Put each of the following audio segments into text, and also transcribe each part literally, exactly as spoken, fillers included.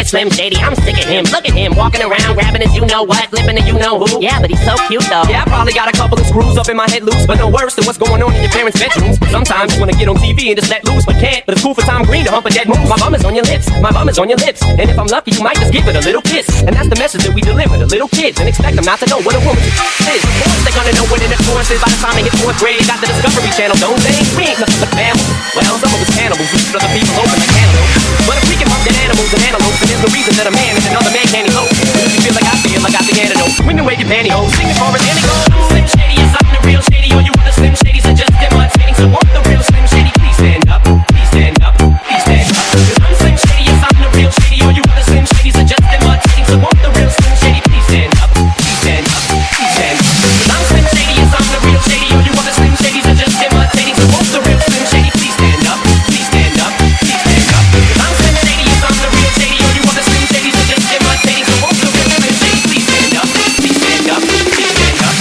Slim Shady, I'm sick of him. Look at him, walking around, grabbing his you-know-what, flipping the you-know-who. Yeah, but he's so cute, though. Yeah, I probably got a couple of screws up in my head loose, but no worse than what's going on in your parents' bedrooms. Sometimes you wanna get on T V and just let loose, but can't. But it's cool for Tom Green to hump a dead moose. My bum is on your lips, my bum is on your lips. And if I'm lucky, you might just give it a little kiss. And that's the message that we deliver to little kids, and expect them not to know what a woman is. Of course they're gonna know what intercourse is by the time they hit fourth grade. They got the Discovery Channel, don't they? We ain't nothing but mammals. Well, some of us cannibals, we shoot other people open like antelopes. But if we can hump dead animals and antelopes, then there's no reason that a man and another man can't elope. But if you feel like I feel, I got the antidote. Women wave your pantyhose, sing the chorus, and it goes. Slim Shady, yes, I'm the real Shady. All you other Slim Shadys are just imitating. So won't the real Slim Shady please stand up? Please stand up, please stand up. Cause I'm Slim Shady, yes, I'm the real Shady. All you other Slim Shadys are just imitating. So won't the real Slim Shady please stand up? Please stand up, please stand up. Cause I'm Slim Shady, yes, I'm the real Shady. All you other Slim Shadys are just imitating. So won't the real Slim Shady please stand up? Please stand up, please stand up. Cause I'm Slim Shady, yes, I'm the real Shady. All you other Slim Shadys are just imitating. So won't the real Slim Shady please stand up? Please stand up, please stand up.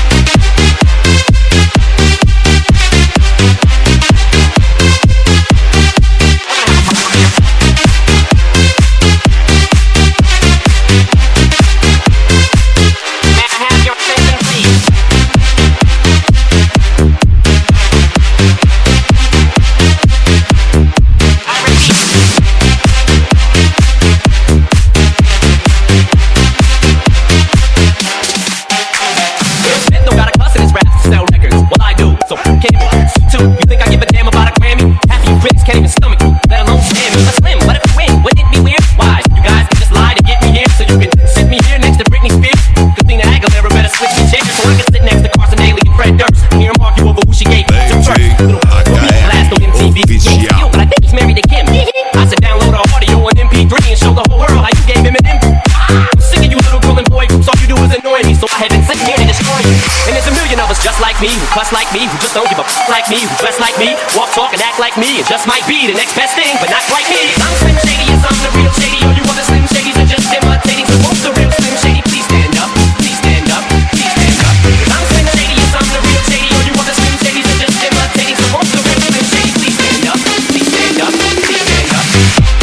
Me, who cuss like me, who just don't give a f*** like me, who dress like me, walk, talk, and act like me, and just might be the next best thing, but not quite me. I'm Slim Shady, yes, I'm the real Shady. All you other Slim Shadys are just imitating. So won't the real Slim Shady please stand up? Please stand up, please stand up. Cause I'm Slim Shady, yes, I'm the real Shady. All you other Slim Shadys are just imitating. So won't the real Slim Shady please stand up? Please stand up, please stand up.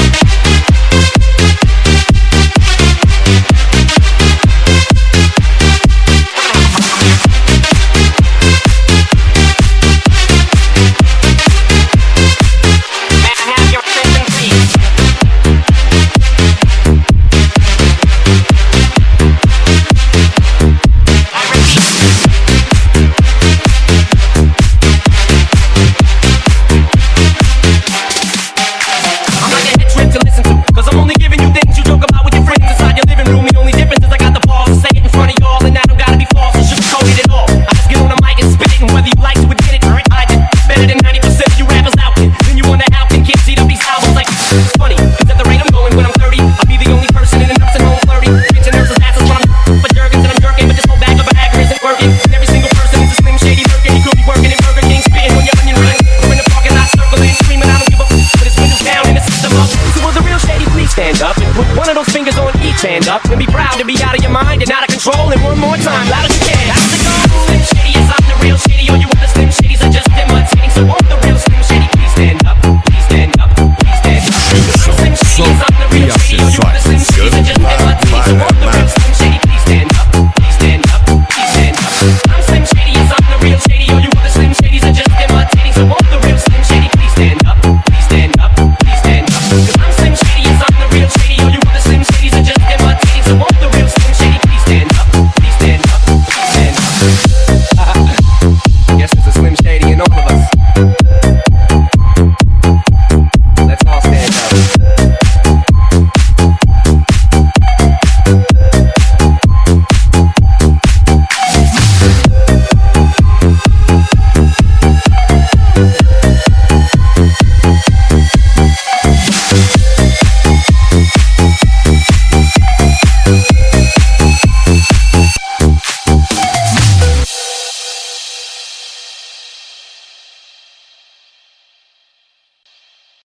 Stand up and be proud to be out of your mind and out of control. And one more time, loud as you can. How's it go? Slim Shady, yes, I'm the real Shady.